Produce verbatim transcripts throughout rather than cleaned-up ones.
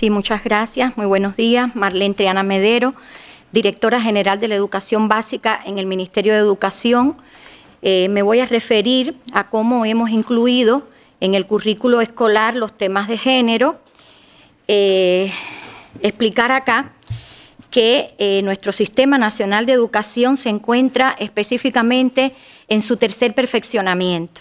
Sí, muchas gracias. Muy buenos días. Marlene Triana Medero, directora general de la Educación Básica en el Ministerio de Educación. Eh, me voy a referir a cómo hemos incluido en el currículo escolar los temas de género. Eh, explicar acá que eh, nuestro Sistema Nacional de Educación se encuentra específicamente en su tercer perfeccionamiento,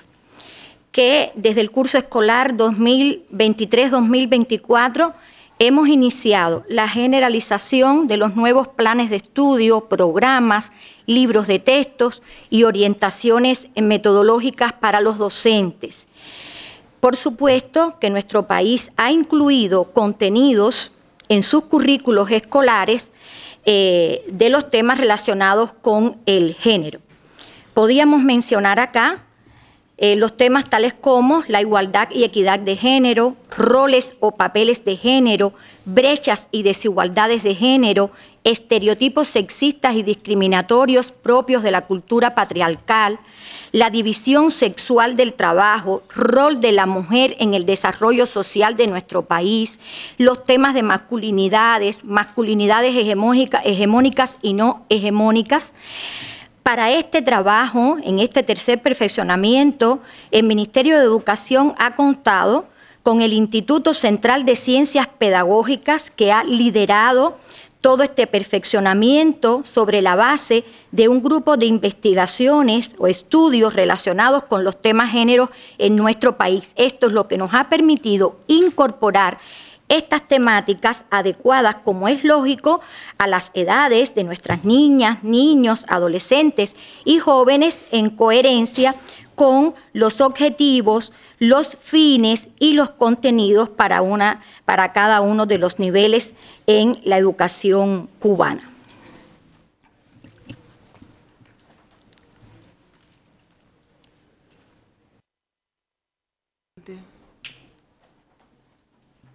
que desde el curso escolar dos mil veintitrés dos mil veinticuatro hemos iniciado la generalización de los nuevos planes de estudio, programas, libros de textos y orientaciones metodológicas para los docentes. Por supuesto que nuestro país ha incluido contenidos en sus currículos escolares eh, de los temas relacionados con el género. Podríamos mencionar acá Eh, los temas tales como la igualdad y equidad de género, roles o papeles de género, brechas y desigualdades de género, estereotipos sexistas y discriminatorios propios de la cultura patriarcal, la división sexual del trabajo, rol de la mujer en el desarrollo social de nuestro país, los temas de masculinidades, masculinidades hegemónicas, hegemónicas y no hegemónicas. Para este trabajo, en este tercer perfeccionamiento, el Ministerio de Educación ha contado con el Instituto Central de Ciencias Pedagógicas, que ha liderado todo este perfeccionamiento sobre la base de un grupo de investigaciones o estudios relacionados con los temas género en nuestro país. Esto es lo que nos ha permitido incorporar estas temáticas adecuadas, como es lógico, a las edades de nuestras niñas, niños, adolescentes y jóvenes en coherencia con los objetivos, los fines y los contenidos para, una, para cada uno de los niveles en la educación cubana.